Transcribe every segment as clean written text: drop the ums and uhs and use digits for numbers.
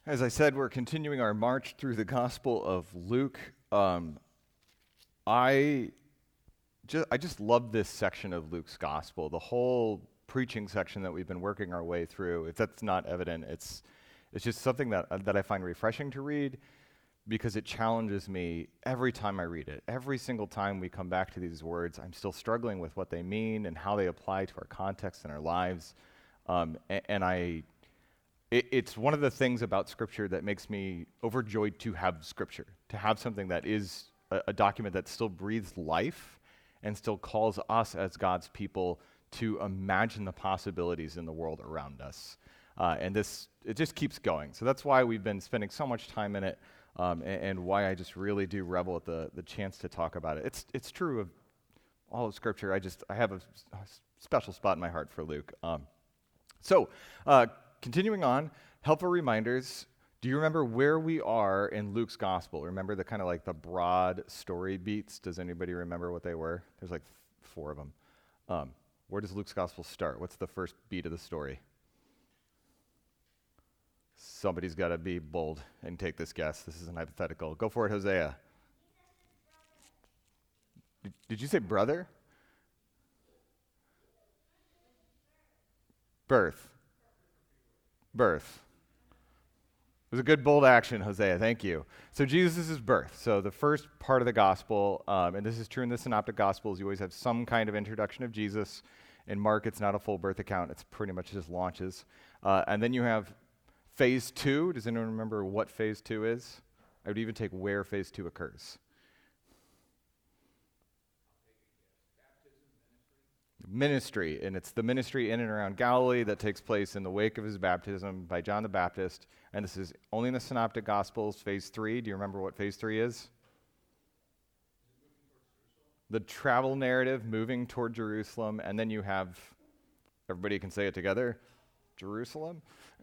As I said, we're continuing our march through the Gospel of Luke. I just love this section of Luke's Gospel. The whole preaching section that we've been working our way through. If that's not evident, it's just something that I find refreshing to read because it challenges me every time I read it. Every single time we come back to these words, I'm still struggling with what they mean and how they apply to our context and our lives. It's one of the things about Scripture that makes me overjoyed to have Scripture, to have something that is a document that still breathes life and still calls us as God's people to imagine the possibilities in the world around us. It just keeps going. So that's why we've been spending so much time in it, and why I just really do revel at the chance to talk about it. It's true of all of Scripture. I have a special spot in my heart for Luke. Continuing on, helpful reminders. Do you remember where we are in Luke's gospel? Remember the kind of like the broad story beats? Does anybody remember what they were? There's like 4 of them. Where does Luke's gospel start? What's the first beat of the story? Somebody's got to be bold and take this guess. This is an hypothetical. Go for it, Hosea. Did you say brother? Birth. It was a good, bold action, Hosea. Thank you. So Jesus' birth. So the first part of the gospel, and this is true in the Synoptic Gospels, you always have some kind of introduction of Jesus. In Mark, it's not a full birth account. It's pretty much just launches. And then you have phase 2. Does anyone remember what phase 2 is? I would even take where phase 2 occurs. Ministry, and it's the ministry in and around Galilee that takes place in the wake of his baptism by John the Baptist, and this is only in the Synoptic Gospels. Phase 3, do you remember what phase 3 is? The travel narrative, moving toward Jerusalem, and then you have, everybody can say it together, Jerusalem?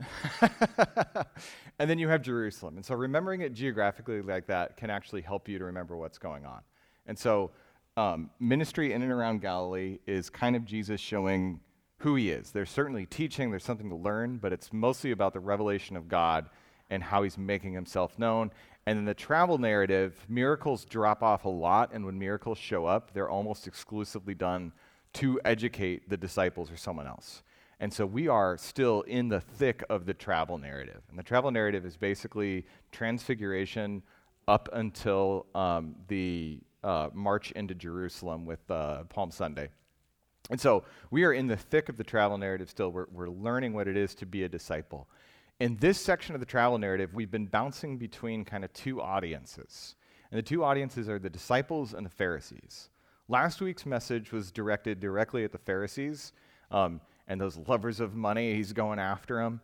And then you have Jerusalem, and so remembering it geographically like that can actually help you to remember what's going on. And so ministry in and around Galilee is kind of Jesus showing who he is. There's certainly teaching, there's something to learn, but it's mostly about the revelation of God and how he's making himself known. And in the travel narrative, miracles drop off a lot, and when miracles show up, they're almost exclusively done to educate the disciples or someone else. And so we are still in the thick of the travel narrative. And the travel narrative is basically transfiguration up until the march into Jerusalem with Palm Sunday. And so we are in the thick of the travel narrative still. We're learning what it is to be a disciple. In this section of the travel narrative, we've been bouncing between kind of 2 audiences. And the 2 audiences are the disciples and the Pharisees. Last week's message was directed directly at the Pharisees and those lovers of money. He's going after them.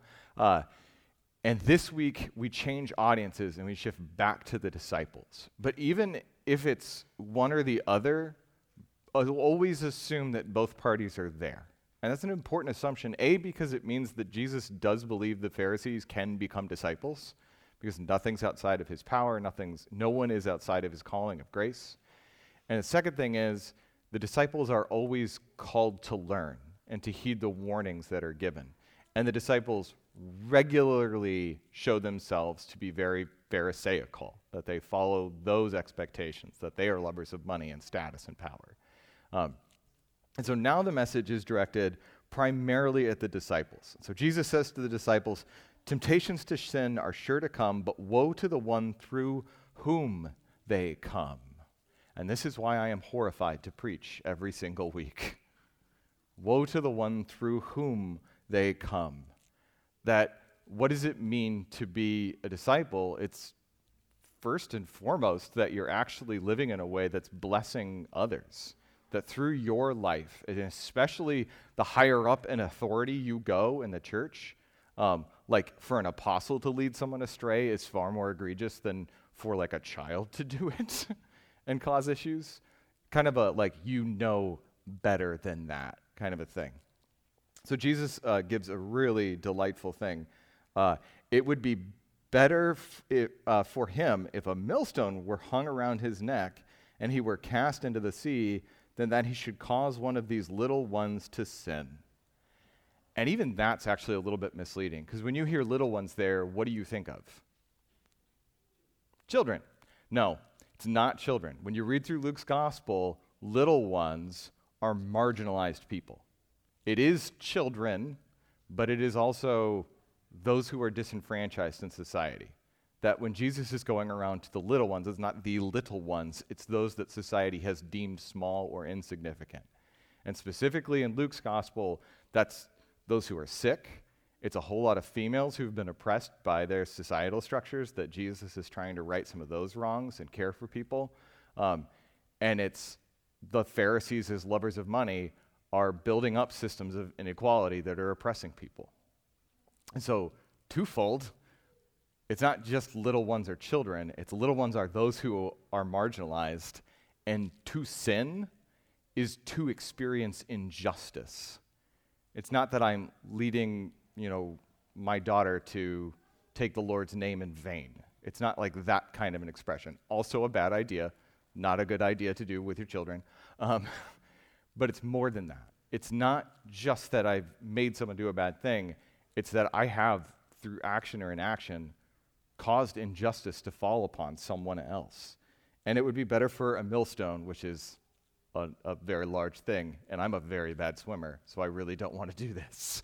And this week, we change audiences and we shift back to the disciples. But even if it's one or the other, I'll always assume that both parties are there. And that's an important assumption, A, because it means that Jesus does believe the Pharisees can become disciples, because nothing's outside of his power, no one is outside of his calling of grace. And the second thing is, the disciples are always called to learn and to heed the warnings that are given. And the disciples regularly show themselves to be very Pharisaical, that they follow those expectations, that they are lovers of money and status and power. And so now the message is directed primarily at the disciples. So Jesus says to the disciples, temptations to sin are sure to come, but woe to the one through whom they come. And this is why I am horrified to preach every single week. Woe to the one through whom they come. That what does it mean to be a disciple? It's first and foremost that you're actually living in a way that's blessing others. That through your life, and especially the higher up in authority you go in the church, like for an apostle to lead someone astray is far more egregious than for like a child to do it and cause issues. Kind of a like better than that kind of a thing. So Jesus gives a really delightful thing. It would be better for him if a millstone were hung around his neck and he were cast into the sea than that he should cause one of these little ones to sin. And even that's actually a little bit misleading, because when you hear little ones there, what do you think of? Children. No, it's not children. When you read through Luke's gospel, little ones are marginalized people. It is children, but it is also those who are disenfranchised in society. That when Jesus is going around to the little ones, it's not the little ones, it's those that society has deemed small or insignificant. And specifically in Luke's gospel, that's those who are sick. It's a whole lot of females who've been oppressed by their societal structures, that Jesus is trying to right some of those wrongs and care for people. And it's the Pharisees, as lovers of money, are building up systems of inequality that are oppressing people. And so, twofold, it's not just little ones or children, it's little ones are those who are marginalized, and to sin is to experience injustice. It's not that I'm leading, my daughter to take the Lord's name in vain. It's not like that kind of an expression. Also a bad idea, not a good idea to do with your children. But it's more than that. It's not just that I've made someone do a bad thing. It's that I have, through action or inaction, caused injustice to fall upon someone else. And it would be better for a millstone, which is a very large thing, and I'm a very bad swimmer, so I really don't want to do this.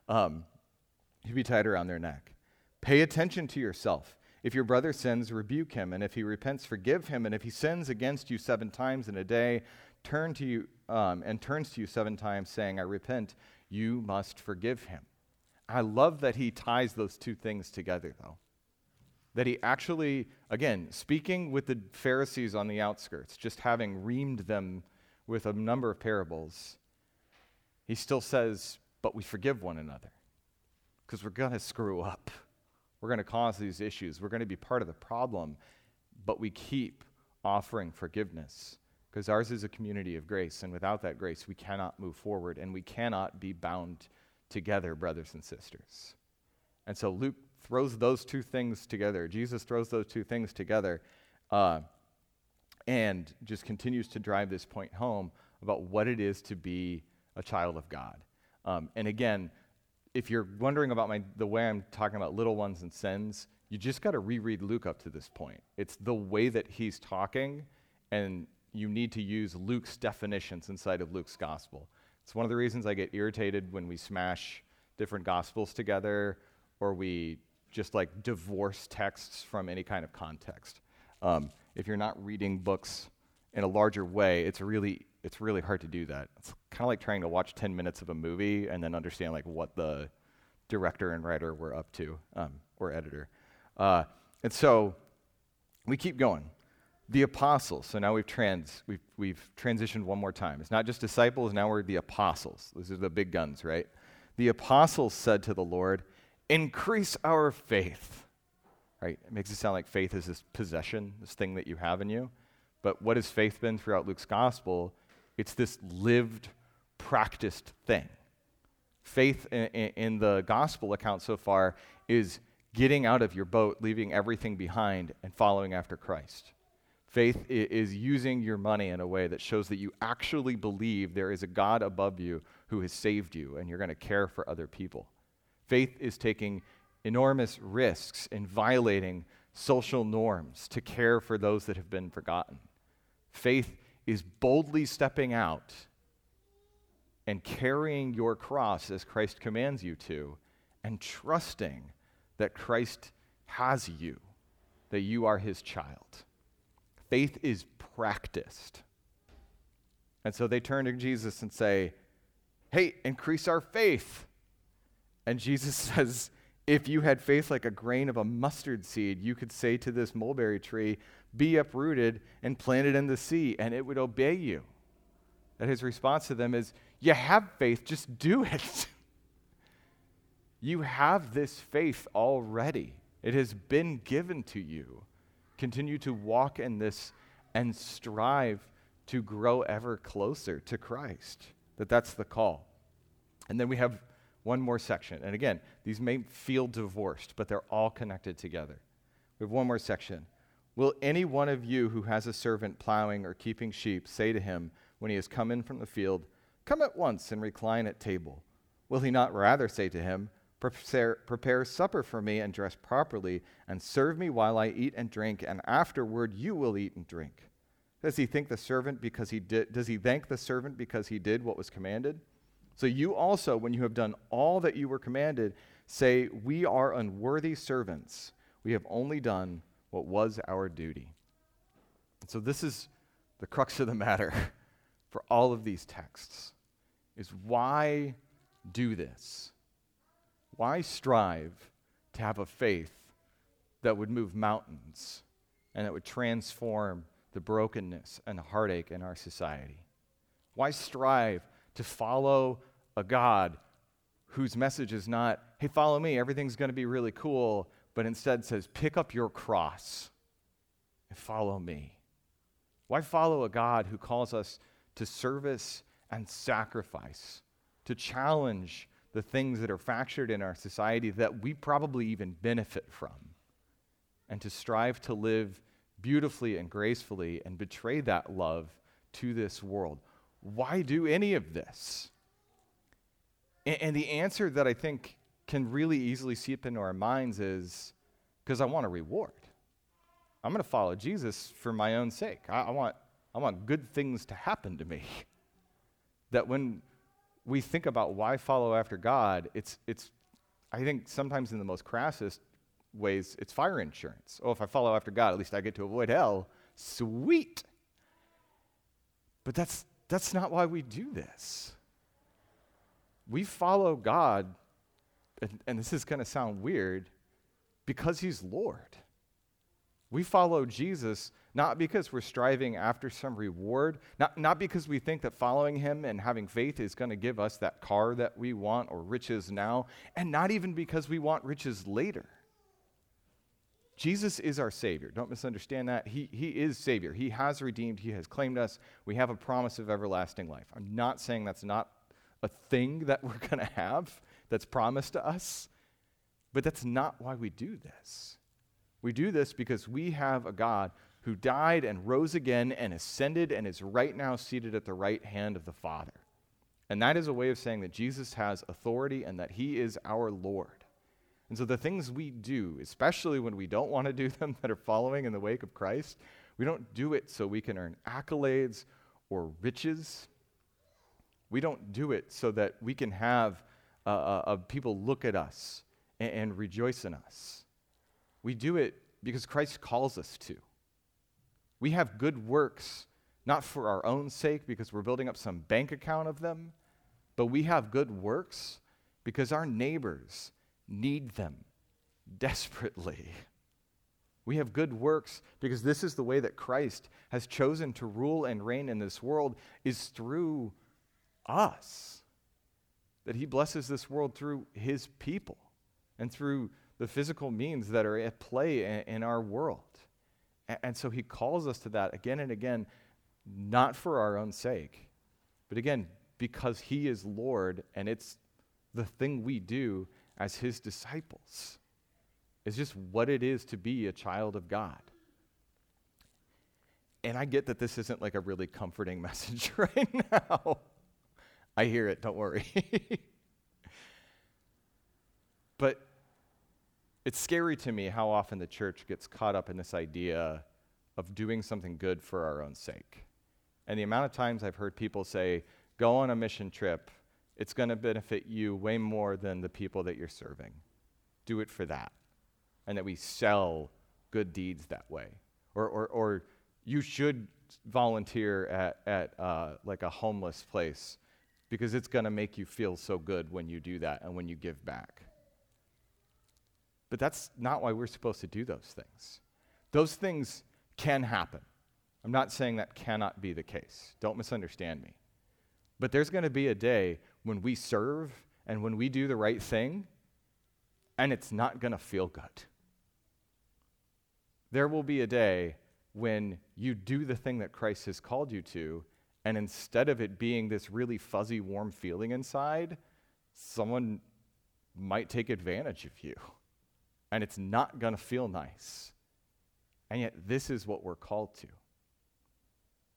To be tied around their neck. Pay attention to yourself. If your brother sins, rebuke him, and if he repents, forgive him. And if he sins against you 7 times in a day, turns to you 7 times, saying, I repent, you must forgive him. I love that he ties those two things together, though. That he actually, again, speaking with the Pharisees on the outskirts, just having reamed them with a number of parables, he still says, but we forgive one another. Because we're going to screw up. We're going to cause these issues. We're going to be part of the problem, but we keep offering forgiveness. Because ours is a community of grace, and without that grace, we cannot move forward, and we cannot be bound together, brothers and sisters. And so Luke throws those two things together. Jesus throws those two things together and just continues to drive this point home about what it is to be a child of God. And again, if you're wondering about the way I'm talking about little ones and sins, you just got to reread Luke up to this point. It's the way that he's talking, and you need to use Luke's definitions inside of Luke's gospel. It's one of the reasons I get irritated when we smash different gospels together, or we just like divorce texts from any kind of context. If you're not reading books in a larger way, it's really hard to do that. It's kind of like trying to watch 10 minutes of a movie and then understand like what the director and writer were up to, or editor. And so we keep going. The apostles. So now we've transitioned one more time. It's not just disciples, now we're the apostles. These are the big guns, right? The apostles said to the Lord, increase our faith. Right? It makes it sound like faith is this possession, this thing that you have in you. But what has faith been throughout Luke's gospel? It's this lived, practiced thing. Faith in the gospel account so far is getting out of your boat, leaving everything behind, and following after Christ. Faith is using your money in a way that shows that you actually believe there is a God above you who has saved you, and you're going to care for other people. Faith is taking enormous risks in violating social norms to care for those that have been forgotten. Faith is boldly stepping out and carrying your cross as Christ commands you to, and trusting that Christ has you, that you are his child. Faith is practiced. And so they turn to Jesus and say, hey, increase our faith. And Jesus says, if you had faith like a grain of a mustard seed, you could say to this mulberry tree, be uprooted and planted in the sea, and it would obey you. And his response to them is, you have faith, just do it. You have this faith already. It has been given to you. Continue to walk in this and strive to grow ever closer to Christ. That's the call. And then we have one more section. And again, these may feel divorced, but they're all connected together. We have one more section. Will any one of you who has a servant plowing or keeping sheep say to him when he has come in from the field, come at once and recline at table? Will he not rather say to him, prepare supper for me and dress properly, and serve me while I eat and drink, and afterward you will eat and drink? Does he thank the servant because he did what was commanded? So you also, when you have done all that you were commanded, say, we are unworthy servants. We have only done what was our duty. And so this is the crux of the matter for all of these texts, is why do this? Why strive to have a faith that would move mountains and that would transform the brokenness and the heartache in our society? Why strive to follow a God whose message is not, hey, follow me, everything's going to be really cool, but instead says, pick up your cross and follow me? Why follow a God who calls us to service and sacrifice, to challenge the things that are fractured in our society that we probably even benefit from, and to strive to live beautifully and gracefully and betray that love to this world? Why do any of this? And the answer that I think can really easily seep into our minds is because I want a reward. I'm going to follow Jesus for my own sake. I want good things to happen to me. That when we think about why follow after God, it's I think sometimes in the most crassest ways, it's fire insurance. Oh, if I follow after God, at least I get to avoid hell. Sweet. But that's not why we do this. We follow God, and this is going to sound weird, because he's Lord. We follow Jesus not because we're striving after some reward, not because we think that following him and having faith is going to give us that car that we want or riches now, and not even because we want riches later. Jesus is our Savior. Don't misunderstand that. He is Savior. He has redeemed. He has claimed us. We have a promise of everlasting life. I'm not saying that's not a thing that we're going to have that's promised to us, but that's not why we do this. We do this because we have a God who died and rose again and ascended and is right now seated at the right hand of the Father. And that is a way of saying that Jesus has authority and that he is our Lord. And so the things we do, especially when we don't want to do them that are following in the wake of Christ, we don't do it so we can earn accolades or riches. We don't do it so that we can have people look at us and rejoice in us. We do it because Christ calls us to. We have good works, not for our own sake because we're building up some bank account of them, but we have good works because our neighbors need them desperately. We have good works because this is the way that Christ has chosen to rule and reign in this world, is through us. That he blesses this world through his people and through the physical means that are at play in our world. And so he calls us to that again and again, not for our own sake, but again, because he is Lord and it's the thing we do as his disciples. It's just what it is to be a child of God. And I get that this isn't like a really comforting message right now. I hear it, don't worry. But it's scary to me how often the church gets caught up in this idea of doing something good for our own sake. And the amount of times I've heard people say, go on a mission trip, it's going to benefit you way more than the people that you're serving. Do it for that. And that we sell good deeds that way. Or you should volunteer at like a homeless place because it's going to make you feel so good when you do that and when you give back. But that's not why we're supposed to do those things. Those things can happen. I'm not saying that cannot be the case. Don't misunderstand me. But there's going to be a day when we serve and when we do the right thing, and it's not going to feel good. There will be a day when you do the thing that Christ has called you to, and instead of it being this really fuzzy, warm feeling inside, someone might take advantage of you. And it's not going to feel nice. And yet this is what we're called to.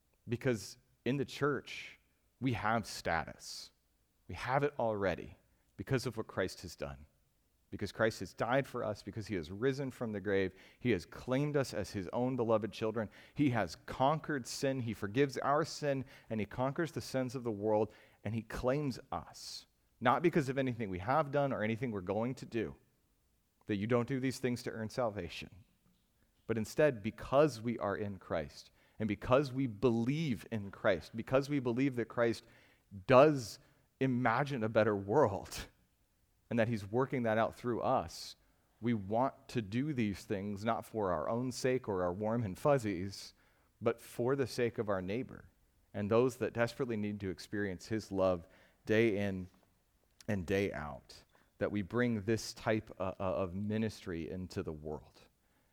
Because in the church, we have status. We have it already. because of what Christ has done. Because Christ has died for us, because he has risen from the grave, he has claimed us as his own beloved children. He has conquered sin, he forgives our sin, and he conquers the sins of the world, and he claims us. Not because of anything we have done or anything we're going to do, that you don't do these things to earn salvation, but instead because we are in Christ, and because we believe in Christ, because we believe that Christ does imagine a better world, and that he's working that out through us, we want to do these things not for our own sake or our warm and fuzzies, but for the sake of our neighbor and those that desperately need to experience his love day in and day out, that we bring this type of ministry into the world.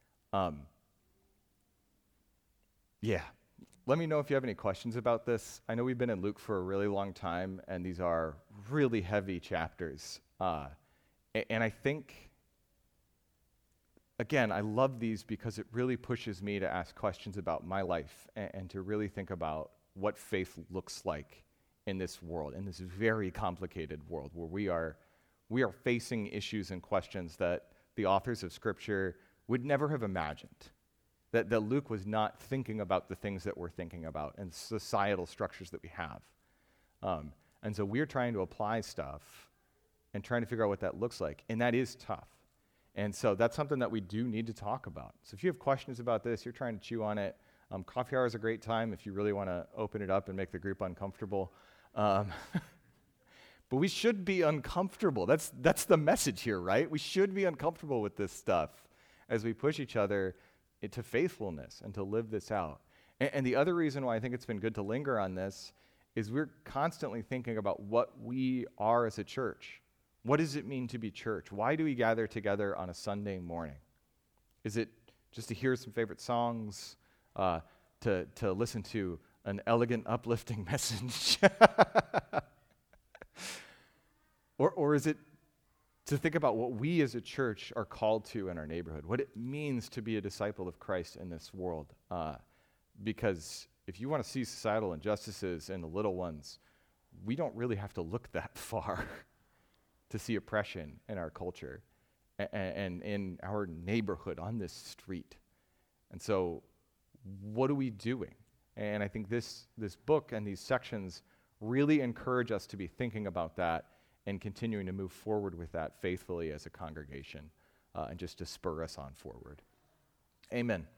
Let me know if you have any questions about this. I know we've been in Luke for a really long time, and these are really heavy chapters. And I think, again, I love these because it really pushes me to ask questions about my life and to really think about what faith looks like in this world, in this very complicated world where we are facing issues and questions that the authors of Scripture would never have imagined. That Luke was not thinking about the things that we're thinking about and societal structures that we have. And so we're trying to apply stuff and trying to figure out what that looks like. And that is tough. And so that's something that we do need to talk about. So if you have questions about this, you're trying to chew on it, coffee hour is a great time if you really want to open it up and make the group uncomfortable. But we should be uncomfortable. That's the message here, right? We should be uncomfortable with this stuff as we push each other to faithfulness and to live this out. And the other reason why I think it's been good to linger on this is we're constantly thinking about what we are as a church. What does it mean to be church? Why do we gather together on a Sunday morning? Is it just to hear some favorite songs, to listen to an elegant, uplifting message? Or is it to think about what we as a church are called to in our neighborhood, what it means to be a disciple of Christ in this world? Because if you want to see societal injustices in the little ones, we don't really have to look that far to see oppression in our culture and in our neighborhood on this street. And so what are we doing? And I think this book and these sections really encourage us to be thinking about that and continuing to move forward with that faithfully as a congregation, and just to spur us on forward. Amen.